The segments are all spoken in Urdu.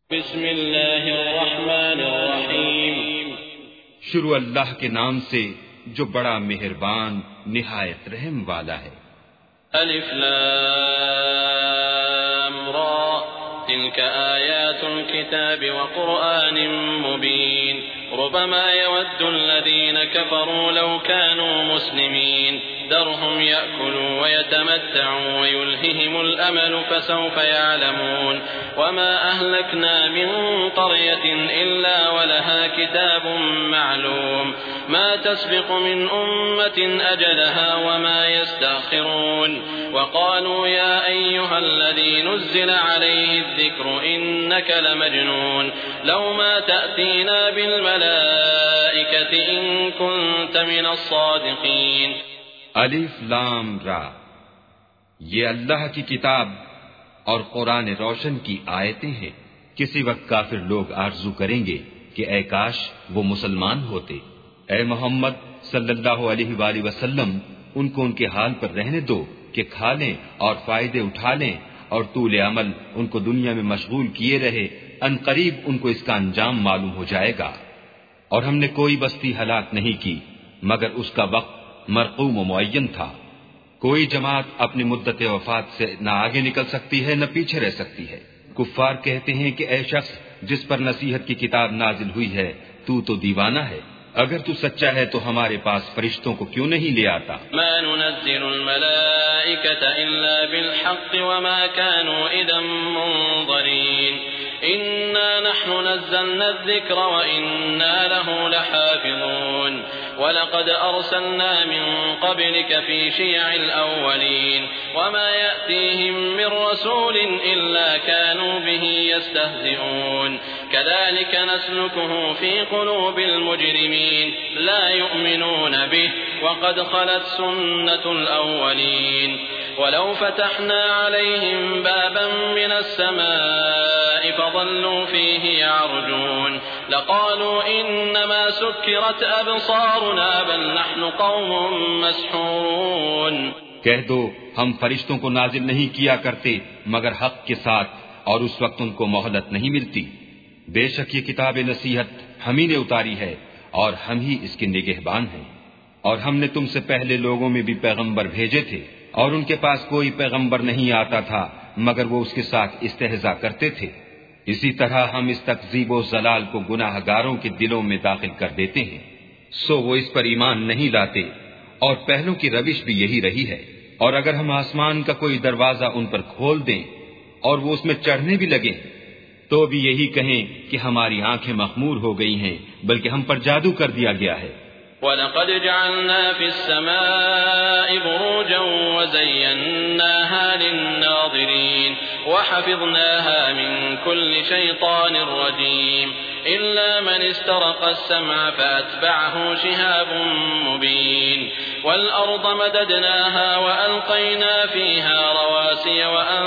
بسم اللہ الرحمن الرحیم، شروع اللہ کے نام سے جو بڑا مہربان نہایت رحم والا ہے۔ الف لام را، تلك آیات الكتاب وقرآن مبین، ربما يود الذين كفروا لو كانوا مسلمين ذرهم يأكلوا ويتمتعوا ويلههم الأمل فسوف يعلمون وما أهلكنا من قرية إلا ولها كتاب معلوم ما تسبق من أمة أجلها وما يستأخرون وقالوا يا أيها الذي نزل عليه الذكر إنك لمجنون لو ما تأتينا بالملائكة إن كنت من الصادقين۔ الف لام را، یہ اللہ کی کتاب اور قرآن روشن کی آیتیں ہیں۔ کسی وقت کافر لوگ آرزو کریں گے کہ اے کاش وہ مسلمان ہوتے۔ اے محمد صلی اللہ علیہ وآلہ وسلم، ان کو ان کے حال پر رہنے دو کہ کھا لیں اور فائدے اٹھا لیں اور طول عمل ان کو دنیا میں مشغول کیے رہے، ان قریب ان کو اس کا انجام معلوم ہو جائے گا۔ اور ہم نے کوئی بستی ہلاک نہیں کی مگر اس کا وقت مرقوم و معین تھا۔ کوئی جماعت اپنی مدت وفات سے نہ آگے نکل سکتی ہے نہ پیچھے رہ سکتی ہے۔ کفار کہتے ہیں کہ اے شخص جس پر نصیحت کی کتاب نازل ہوئی ہے تو دیوانہ ہے، اگر تو سچا ہے تو ہمارے پاس فرشتوں کو کیوں نہیں لے آتا؟ ما ننزل الملائکة الا بالحق وما كانوا اذا منظرین انا نحن نزلنا الذکر وانا له لحافظون وَلَقَدْ أَرْسَلْنَا مِن قَبْلِكَ فِي شِيَعِ الْأَوَّلِينَ وَمَا يَأْتِيهِم مِّن رَّسُولٍ إِلَّا كَانُوا بِهِ يَسْتَهْزِئُونَ كَذَلِكَ نَسْلُكُهُ فِي قُلُوبِ الْمُجْرِمِينَ لَا يُؤْمِنُونَ بِهِ وَقَدْ خَلَتْ سُنَّةُ الْأَوَّلِينَ وَلَوْ فَتَحْنَا عَلَيْهِم بَابًا مِّنَ السَّمَاءِ فَظَلُّوا فِيهِ يَعْرُجُونَ لَقَالُوا إِنَّمَا سُكِّرَتْ أَبْصَارُنَا بَلْ نَحْنُ قَوْمٌ مَّسْحُورُونَ۔ کہہ دو ہم فرشتوں کو نازل نہیں کیا کرتے مگر حق کے ساتھ، اور اس وقت ان کو مہلت نہیں ملتی۔ بے شک یہ کتاب نصیحت ہم ہی نے اتاری ہے اور ہم ہی اس کے نگہبان ہیں۔ اور ہم نے تم سے پہلے لوگوں میں بھی پیغمبر بھیجے تھے اور ان کے پاس کوئی پیغمبر نہیں آتا تھا مگر وہ اس کے ساتھ استہزاء کرتے تھے۔ اسی طرح ہم اس تکذیب و ضلال کو گناہ گاروں کے دلوں میں داخل کر دیتے ہیں، سو وہ اس پر ایمان نہیں لاتے، اور پہلوں کی روش بھی یہی رہی ہے۔ اور اگر ہم آسمان کا کوئی دروازہ ان پر کھول دیں اور وہ اس میں چڑھنے بھی لگیں تو بھی یہی کہیں کہ ہماری آنکھیں مخمور ہو گئی ہیں، بلکہ ہم پر جادو کر دیا گیا ہے۔ وَلَقَدْ جَعَلْنَا فِي السَّمَاءِ بُرُوجًا وَزَيَّنَّاهَا لِلنَّاظِرِينَ وَحَفِظْنَاهَا مِنْ كُلِّ شَيْطَانٍ رَجِيمٍ إِلَّا مَنِ اسْتَرَقَ السَّمْعَ فَأَتْبَعَهُ شِهَابٌ مُّبِينٌ وَالْأَرْضَ مَدَدْنَاهَا وَأَلْقَيْنَا فِيهَا رَوَاسِيَ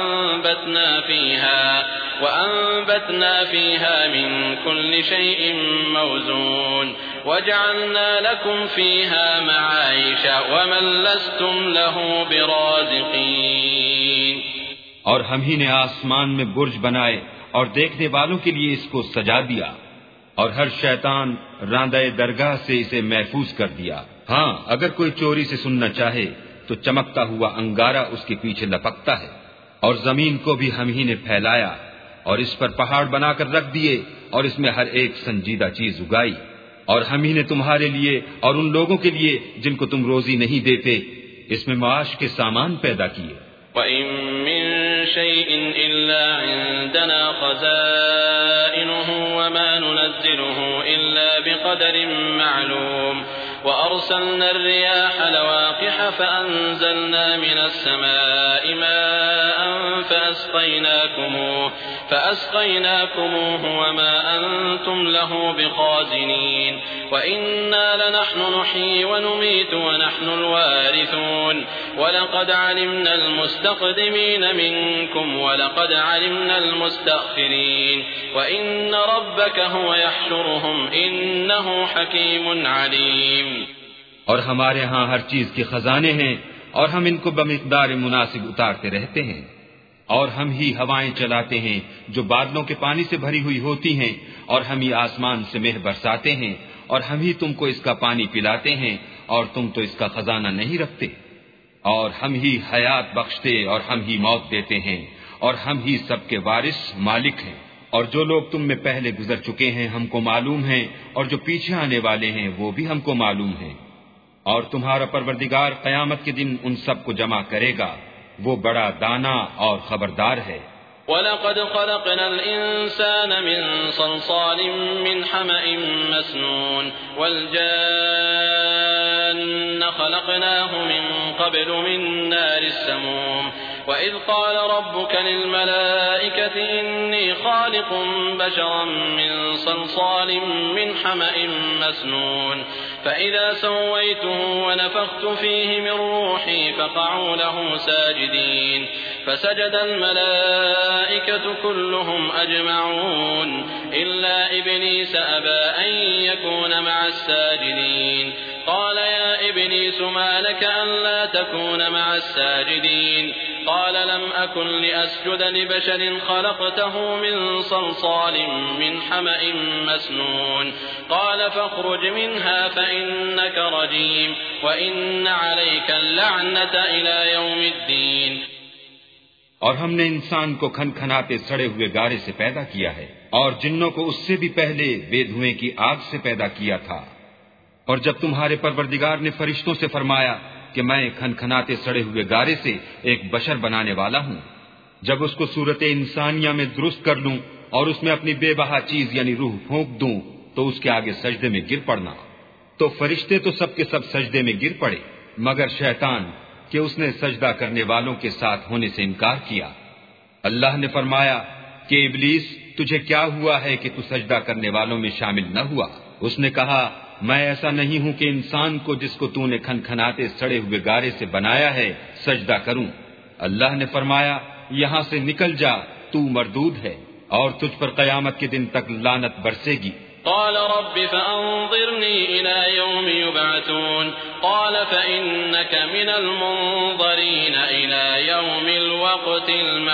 وَأَنبَتْنَا فِيهَا مِن كُلِّ شَيْءٍ مَّوْزُونٍ وَجَعَلْنَا لَكُمْ فِيهَا مَعَايِشَ وَمَن لَّسْتُمْ لَهُ بِرَازِقِينَ۔ اور ہم ہی نے آسمان میں برج بنائے اور دیکھنے والوں کے لیے اس کو سجا دیا، اور ہر شیطان راندہ درگاہ سے اسے محفوظ کر دیا۔ ہاں اگر کوئی چوری سے سننا چاہے تو چمکتا ہوا انگارہ اس کے پیچھے لپکتا ہے۔ اور زمین کو بھی ہم ہی نے پھیلایا اور اس پر پہاڑ بنا کر رکھ دیے اور اس میں ہر ایک سنجیدہ چیز اگائی، اور ہم ہی نے تمہارے لیے اور ان لوگوں کے لیے جن کو تم روزی نہیں دیتے اس میں معاش کے سامان پیدا کیے۔ وَإِن مِّن شَيْءٍ إِلَّا عِندَنَا خَزَائِنُهُ وَمَا نُنَزِّلُهُ إِلَّا بِقَدَرٍ مَّعْلُومٍ وَأَرْسَلْنَا الرِّيَاحَ لَوَاقِحَ فَأَنزَلْنَا مِنَ السَّمَاءِ مَاءً فَأَسْقَيْنَاكُمُوهُ وَمَا أَنتُمْ لَهُ بِخَازِنِينَ وَإِنَّا لَنَحْنُ نُحْيِي وَنُمِيتُ وَنَحْنُ الْوَارِثُونَ وَلَقَدْ عَلِمْنَا الْمُسْتَقْدِمِينَ مِنكُمْ وَلَقَدْ عَلِمْنَا الْمُسْتَأْخِرِينَ وَإِنَّ رَبَّكَ هُوَ يَحْشُرُهُمْ إِنَّهُ حَكِيمٌ عَلِيمٌ۔ اور ہمارے ہاں ہر چیز کے خزانے ہیں اور ہم ان کو بمقدار مناسب اتارتے رہتے ہیں۔ اور ہم ہی ہوائیں چلاتے ہیں جو بادلوں کے پانی سے بھری ہوئی ہوتی ہیں، اور ہم ہی آسمان سے مہ برساتے ہیں، اور ہم ہی تم کو اس کا پانی پلاتے ہیں، اور تم تو اس کا خزانہ نہیں رکھتے، اور ہم ہی حیات بخشتے اور ہم ہی موت دیتے ہیں، اور ہم ہی سب کے وارث مالک ہیں۔ اور جو لوگ تم میں پہلے گزر چکے ہیں ہم کو معلوم ہیں، اور جو پیچھے آنے والے ہیں وہ بھی ہم کو معلوم ہیں، اور تمہارا پروردگار قیامت کے دن ان سب کو جمع کرے گا، وہ بڑا دانا اور خبردار ہے۔ وَلَقَدْ خَلَقْنَا الْإِنسَانَ مِنْ صَلْصَالٍ مِّنْ حَمَإٍ مَّسْنُونٍ وَالْجَانَّ خَلَقْنَاهُ مِنْ قَبْلُ مِنْ نَارِ السَّمُومِ وَإِذْ قَالَ رَبُّكَ لِلْمَلَائِكَةِ إِنِّي خَالِقٌ بَشَرًا مِّن صَلْصَالٍ مِّنْ حَمَإٍ مَّسْنُونٍ فَإِذَا سَوَّيْتُهُ وَنَفَخْتُ فِيهِ مِنْ رُوحِي فَقَعُوا لَهُ سَاجِدِينَ فسجد الملائكة كلهم أجمعون إلا إبليس أبى أن يكون مع الساجدين قال يا إبليس ما لك ألا تكون مع الساجدين قال لم أكن لأسجد لبشر خلقته من صلصال من حمأ مسنون قال فاخرج منها فإنك رجيم وإن عليك اللعنة إلى يوم الدين۔ اور ہم نے انسان کو کھنکھناتے سڑے ہوئے گارے سے پیدا کیا ہے، اور جنوں کو اس سے بھی پہلے بے دھوئیں کی آگ سے پیدا کیا تھا۔ اور جب تمہارے پروردگار نے فرشتوں سے فرمایا کہ میں کھنکھناتے سڑے ہوئے گارے سے ایک بشر بنانے والا ہوں، جب اس کو صورت انسانیہ میں درست کر لوں اور اس میں اپنی بے بہا چیز یعنی روح پھونک دوں تو اس کے آگے سجدے میں گر پڑنا، تو فرشتے تو سب کے سب سجدے میں گر پڑے مگر شیطان کہ اس نے سجدہ کرنے والوں کے ساتھ ہونے سے انکار کیا۔ اللہ نے فرمایا کہ ابلیس تجھے کیا ہوا ہے کہ تو سجدہ کرنے والوں میں شامل نہ ہوا؟ اس نے کہا میں ایسا نہیں ہوں کہ انسان کو جس کو تو نے کھنکھناتے سڑے ہوئے گارے سے بنایا ہے سجدہ کروں۔ اللہ نے فرمایا یہاں سے نکل جا، تو مردود ہے اور تجھ پر قیامت کے دن تک لعنت برسے گی۔ قال رب فأنظرني إلى يوم يبعثون قال فإنك من المنظرين إلى يوم الوقت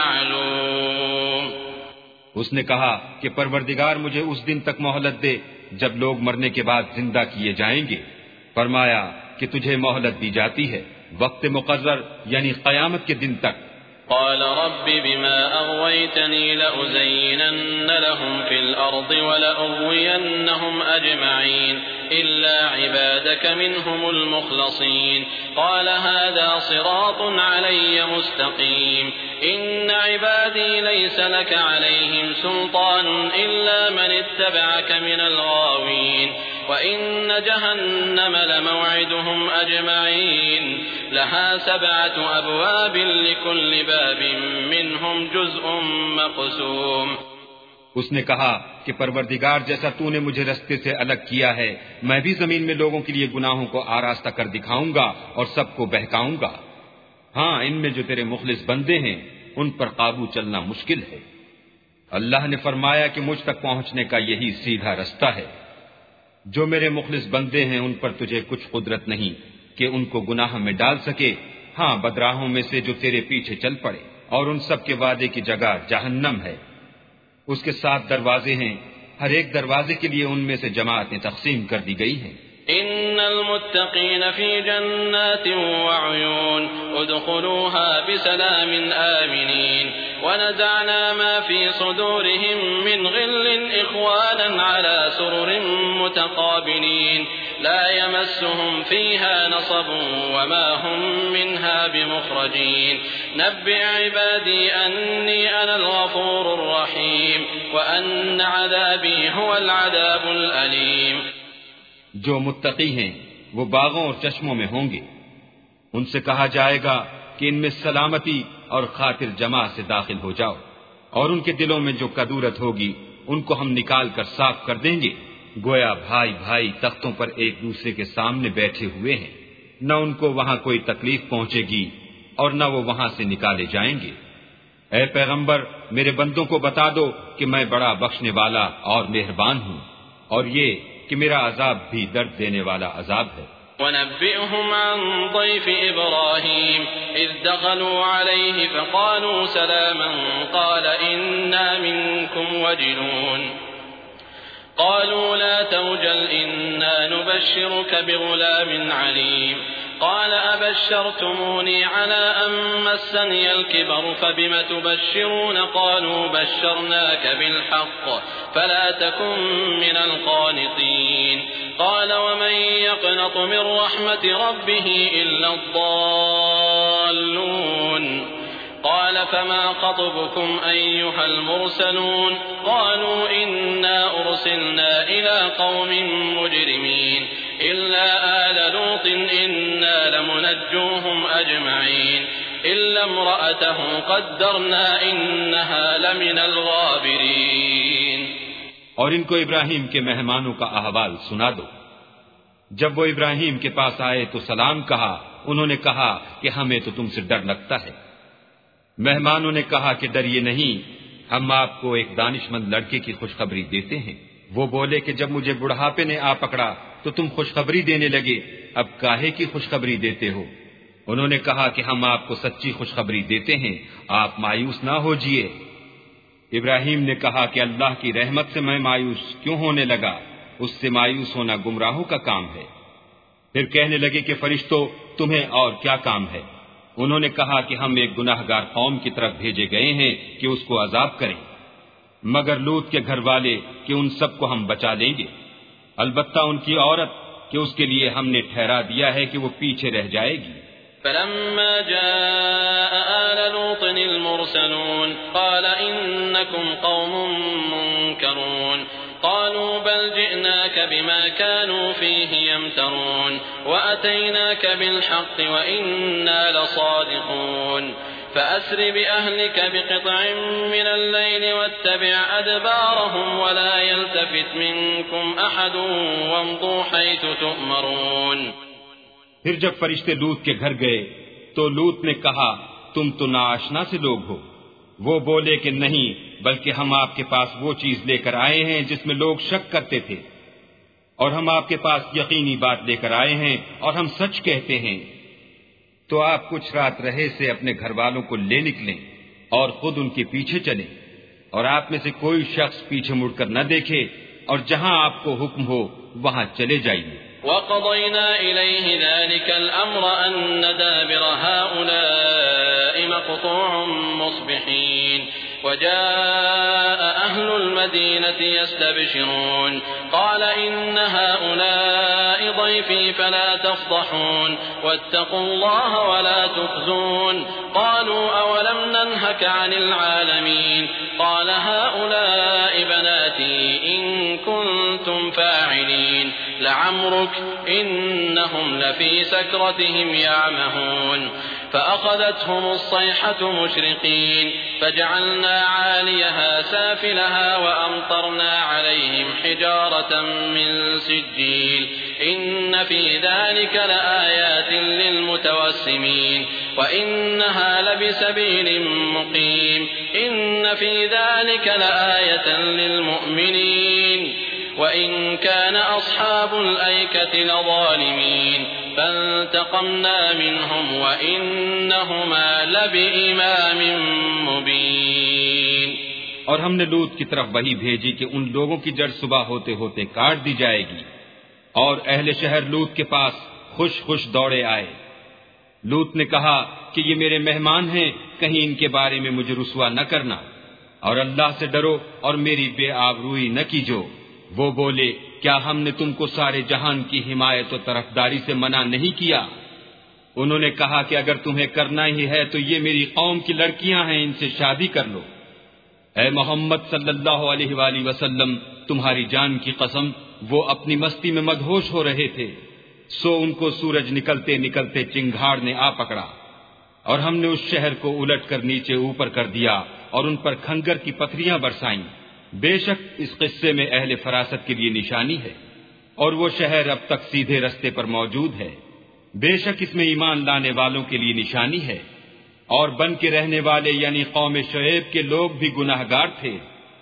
المعلوم۔ اس نے کہا کہ پروردگار مجھے اس دن تک مہلت دے جب لوگ مرنے کے بعد زندہ کیے جائیں گے۔ فرمایا کہ تجھے مہلت دی جاتی ہے وقت مقرر یعنی قیامت کے دن تک۔ قال رب بما أغويتني لأزينن لهم في الأرض ولأغوينهم أجمعين إلا عبادك منهم المخلصين قال هذا صراط علي مستقيم إن عبادي ليس لك عليهم سلطان إلا من اتبعك من الغاوين وإن جهنم لموعدهم أجمعين لها 7 أبواب لكل باب منهم جزء مقسوم۔ اس نے کہا کہ پروردگار جیسا تو نے مجھے رستے سے الگ کیا ہے میں بھی زمین میں لوگوں کے لیے گناہوں کو آراستہ کر دکھاؤں گا اور سب کو بہکاؤں گا۔ ہاں ان میں جو تیرے مخلص بندے ہیں ان پر قابو چلنا مشکل ہے۔ اللہ نے فرمایا کہ مجھ تک پہنچنے کا یہی سیدھا رستہ ہے۔ جو میرے مخلص بندے ہیں ان پر تجھے کچھ قدرت نہیں کہ ان کو گناہ میں ڈال سکے، ہاں بدراہوں میں سے جو تیرے پیچھے چل پڑے، اور ان سب کے وعدے کی جگہ جہنم ہے، اس کے 7 دروازے ہیں، ہر ایک دروازے کے لیے ان میں سے جماعتیں تقسیم کر دی گئی ہیں۔ ان المتقین فی جنات وعیون ادخلوها بسلام آمنین ونزعنا ما في صدورهم من غل اخوانا على سرر متقابلين لا يمسهم فيها نصب وما هم منها بمخرجين نبئ عبادي أني أنا الغفور الرحيم وأن عذابي هو العذاب الأليم۔ جو متقی ہیں وہ باغوں اور چشموں میں ہوں گے، ان سے کہا جائے گا کہ ان میں سلامتی اور خاطر جمع سے داخل ہو جاؤ، اور ان کے دلوں میں جو کدورت ہوگی ان کو ہم نکال کر صاف کر دیں گے، گویا بھائی بھائی تختوں پر ایک دوسرے کے سامنے بیٹھے ہوئے ہیں، نہ ان کو وہاں کوئی تکلیف پہنچے گی اور نہ وہ وہاں سے نکالے جائیں گے۔ اے پیغمبر میرے بندوں کو بتا دو کہ میں بڑا بخشنے والا اور مہربان ہوں، اور یہ کہ میرا عذاب بھی درد دینے والا عذاب ہے۔ ونبئهم عن ضيف إبراهيم إذ دخلوا عليه فقالوا سلاما قال إنا منكم وجلون قالوا لا توجل إنا نبشرك بغلام عليم قال أبشرتموني على أن مسني الكبر فبم تبشرون قالوا بشرناك بالحق فلا تكن من القانطين قال ومن يقنط من رحمة ربه إلا الضالون قال فما خطبكم أيها المرسلون قالوا إنا أرسلنا إلى قوم مجرمين إلا آل لوط إنا لمنجوهم أجمعين إلا امرأته قدرنا إنها لمن الغابرين. اور ان کو ابراہیم کے مہمانوں کا احوال سنا دو. جب وہ ابراہیم کے پاس آئے تو سلام کہا. انہوں نے کہا کہ ہمیں تو تم سے ڈر لگتا ہے. مہمانوں نے کہا کہ ڈریے نہیں، ہم آپ کو ایک دانش مند لڑکے کی خوشخبری دیتے ہیں. وہ بولے کہ جب مجھے بڑھاپے نے آ پکڑا تو تم خوشخبری دینے لگے، اب کاہے کی خوشخبری دیتے ہو؟ انہوں نے کہا کہ ہم آپ کو سچی خوشخبری دیتے ہیں، آپ مایوس نہ ہوجیے. ابراہیم نے کہا کہ اللہ کی رحمت سے میں مایوس کیوں ہونے لگا؟ اس سے مایوس ہونا گمراہوں کا کام ہے. پھر کہنے لگے کہ فرشتوں تمہیں اور کیا کام ہے؟ انہوں نے کہا کہ ہم ایک گناہ گار قوم کی طرف بھیجے گئے ہیں کہ اس کو عذاب کریں، مگر لوط کے گھر والے کہ ان سب کو ہم بچا لیں گے، البتہ ان کی عورت کہ اس کے لیے ہم نے ٹھہرا دیا ہے کہ وہ پیچھے رہ جائے گی. فلما جاء آل لوط المرسلون قال إنكم قوم منكرون قالوا بل جئناك بما كانوا فيه يمترون وأتيناك بالحق وإنا لصادقون فأسر بأهلك بقطع من الليل واتبع أدبارهم ولا يلتفت منكم أحد وامضوا حيث تؤمرون. پھر جب فرشتے لوط کے گھر گئے تو لوط نے کہا تم تو ناآشنا سے لوگ ہو. وہ بولے کہ نہیں، بلکہ ہم آپ کے پاس وہ چیز لے کر آئے ہیں جس میں لوگ شک کرتے تھے، اور ہم آپ کے پاس یقینی بات لے کر آئے ہیں اور ہم سچ کہتے ہیں. تو آپ کچھ رات رہے سے اپنے گھر والوں کو لے نکلیں اور خود ان کے پیچھے چلیں، اور آپ میں سے کوئی شخص پیچھے مڑ کر نہ دیکھے، اور جہاں آپ کو حکم ہو وہاں چلے جائیے. وَقَضَيْنَا إِلَيْهِ ذَلِكَ الْأَمْرَ أَنَّ دَابِرَ هَؤُلَاءِ مَقْطُوعٌ مُصْبِحِينَ وَجَاءَ أَهْلُ الْمَدِينَةِ يَسْتَبْشِرُونَ قَالَ إِنَّ هَؤُلَاءِ ضَيْفِي فَلَا تَفْضَحُونَ وَاتَّقُوا اللَّهَ وَلَا تُخْزُونَ قَالُوا أَوَلَمْ نَنْهَكَ عَنِ الْعَالَمِينَ قَالَ هَؤُلَاءِ بَنَاتِي إِن كُنتُمْ فَاعِلِينَ لعمرك إنهم لفي سكرتهم يعمهون فأخذتهم الصيحة مشرقين فجعلنا عاليها سافلها وأمطرنا عليهم حجارة من سجيل إن في ذلك لآيات للمتوسمين وإنها لبسبيل مقيم إن في ذلك لآية للمؤمنين وَإِن كَانَ أَصْحَابُ الْأَيْكَةِ لَظَالِمِينَ فَانْتَقَمْنَا مِنْهُمْ وَإِنَّهُمَا لَبِإِمَامٍ مُبِينٍ. اور ہم نے لوط کی طرف وحی بھیجی کہ ان لوگوں کی جڑ صبح ہوتے ہوتے کاٹ دی جائے گی، اور اہل شہر لوط کے پاس خوش خوش دوڑے آئے. لوط نے کہا کہ یہ میرے مہمان ہیں، کہیں ان کے بارے میں مجھے رسوا نہ کرنا، اور اللہ سے ڈرو اور میری بے آبروئی نہ کیجو. وہ بولے کیا ہم نے تم کو سارے جہان کی حمایت و طرفداری سے منع نہیں کیا؟ انہوں نے کہا کہ اگر تمہیں کرنا ہی ہے تو یہ میری قوم کی لڑکیاں ہیں، ان سے شادی کر لو. اے محمد صلی اللہ علیہ وآلہ وسلم، تمہاری جان کی قسم وہ اپنی مستی میں مدہوش ہو رہے تھے، سو ان کو سورج نکلتے نکلتے چنگھاڑ نے آ پکڑا، اور ہم نے اس شہر کو الٹ کر نیچے اوپر کر دیا اور ان پر کھنگر کی پتھریاں برسائیں. بے شک اس قصے میں اہل فراست کے لیے نشانی ہے، اور وہ شہر اب تک سیدھے رستے پر موجود ہے. بے شک اس میں ایمان لانے والوں کے لیے نشانی ہے. اور بن کے رہنے والے یعنی قوم شعیب کے لوگ بھی گناہگار تھے.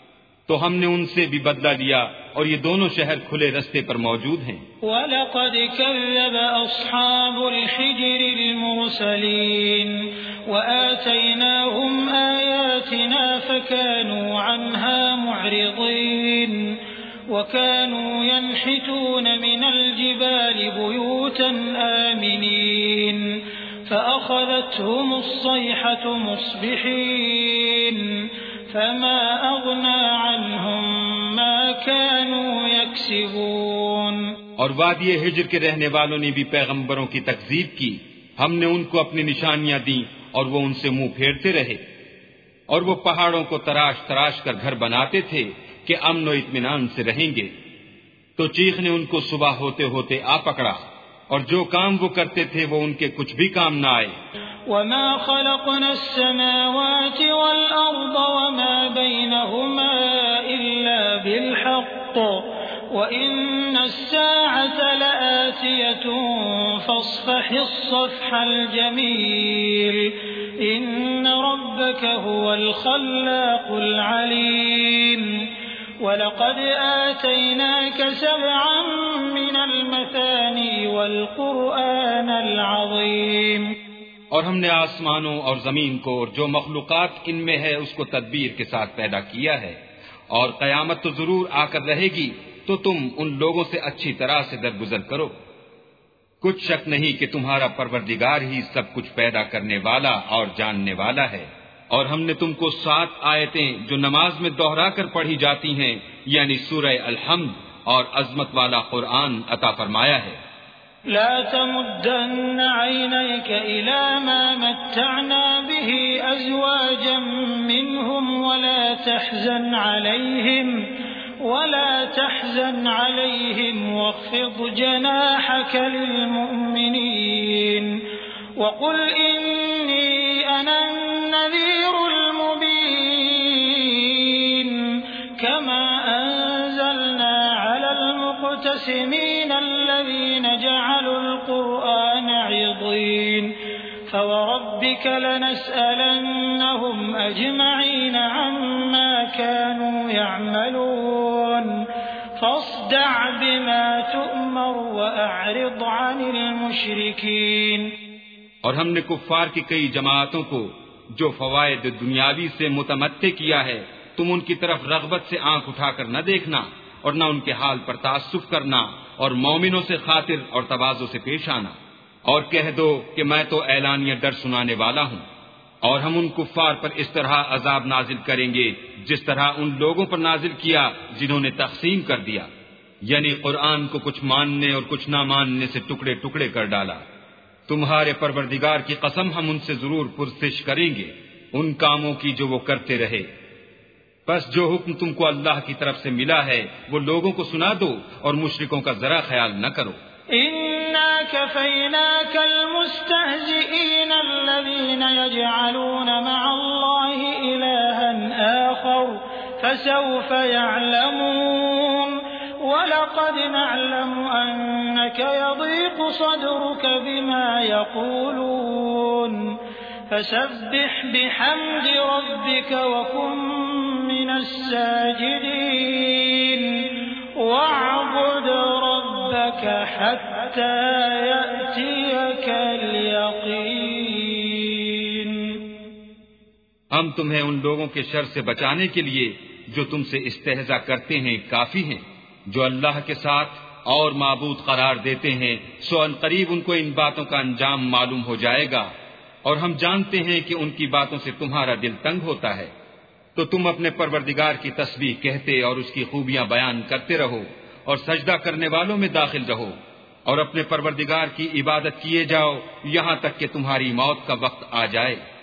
تو ہم نے ان سے بھی بدلہ لیا اور یہ دونوں شہر کھلے رستے پر موجود ہیں۔ وَلَقَدْ كَذَّبَ أَصْحَابُ الْحِجْرِ الْمُرْسَلِينَ وَآتَيْنَاهُمْ آيَاتِنَا فَكَانُوا عَنْهَا مُعْرِضِينَ وَكَانُوا يَنْحِتُونَ مِنَ الْجِبَالِ بُيُوتًا آمِنِينَ فَأَخَذَتْهُمُ الصَّيْحَةُ مُصْبِحِينَ فما أغنى عنهم ما كانوا يكسبون۔ اور وادی ہجر کے رہنے والوں نے بھی پیغمبروں کی تکذیب کی، ہم نے ان کو اپنی نشانیاں دیں اور وہ ان سے منہ پھیرتے رہے، اور وہ پہاڑوں کو تراش تراش کر گھر بناتے تھے کہ امن و اطمینان سے رہیں گے، تو چیخ نے ان کو صبح ہوتے ہوتے آ پکڑا، اور جو کام وہ کرتے تھے وہ ان کے کچھ بھی کام نہ آئے۔ وما خلقنا السماوات والأرض وما بينهما إلا بالحق وإن الساعة لآتية فاصفح الصفح الجميل إن ربك هو الخلاق العليم ولقد آتيناك 7 من المثاني والقرآن العظيم۔ اور ہم نے آسمانوں اور زمین کو اور جو مخلوقات ان میں ہے اس کو تدبیر کے ساتھ پیدا کیا ہے، اور قیامت تو ضرور آ کر رہے گی، تو تم ان لوگوں سے اچھی طرح سے درگزر کرو۔ کچھ شک نہیں کہ تمہارا پروردگار ہی سب کچھ پیدا کرنے والا اور جاننے والا ہے۔ اور ہم نے تم کو 7 آیتیں جو نماز میں دوہرا کر پڑھی جاتی ہیں، یعنی سورہ الحمد اور عظمت والا قرآن عطا فرمایا ہے۔ لا تمدن عينيك إلى ما متعنا به أزواجا منهم ولا تحزن عليهم واخفض جناحك للمؤمنين وقل إني أنا النذير المبين كما أنزلنا على المقتسمين الذين جعلوا القرآن عضين فوربك لنسألنهم أجمعين عما كانوا يعملون فاصدع بما تؤمر وأعرض عن المشركين۔ اور ہم نے کفار کی کئی جماعتوں کو جو فوائد دنیاوی سے متمتع کیا ہے، تم ان کی طرف رغبت سے آنکھ اٹھا کر نہ دیکھنا اور نہ ان کے حال پر تعصب کرنا، اور مومنوں سے خاطر اور تواضع سے پیش آنا، اور کہہ دو کہ میں تو اعلانیہ ڈر سنانے والا ہوں۔ اور ہم ان کفار پر اس طرح عذاب نازل کریں گے جس طرح ان لوگوں پر نازل کیا جنہوں نے تقسیم کر دیا، یعنی قرآن کو کچھ ماننے اور کچھ نہ ماننے سے ٹکڑے ٹکڑے کر ڈالا۔ تمہارے پروردگار کی قسم ہم ان سے ضرور پرسش کریں گے ان کاموں کی جو وہ کرتے رہے۔ بس جو حکم تم کو اللہ کی طرف سے ملا ہے وہ لوگوں کو سنا دو اور مشرکوں کا ذرا خیال نہ کرو۔ إنا كفيناك المستهزئين الذين يجعلون مع الله إلها آخر فسوف يعلمون ولقد نعلم أنك يضيق صدرك بما يقولون فسبح بحمد ربك وكن من الساجدين واعبد ربك حتى يأتيك اليقين۔ ہم تمہیں ان لوگوں کے شر سے بچانے کے لیے جو تم سے استہزاء کرتے ہیں کافی ہیں، جو اللہ کے ساتھ اور معبود قرار دیتے ہیں، سو ان قریب ان کو ان باتوں کا انجام معلوم ہو جائے گا، اور ہم جانتے ہیں کہ ان کی باتوں سے تمہارا دل تنگ ہوتا ہے، تو تم اپنے پروردگار کی تسبیح کہتے اور اس کی خوبیاں بیان کرتے رہو، اور سجدہ کرنے والوں میں داخل رہو، اور اپنے پروردگار کی عبادت کیے جاؤ یہاں تک کہ تمہاری موت کا وقت آ جائے۔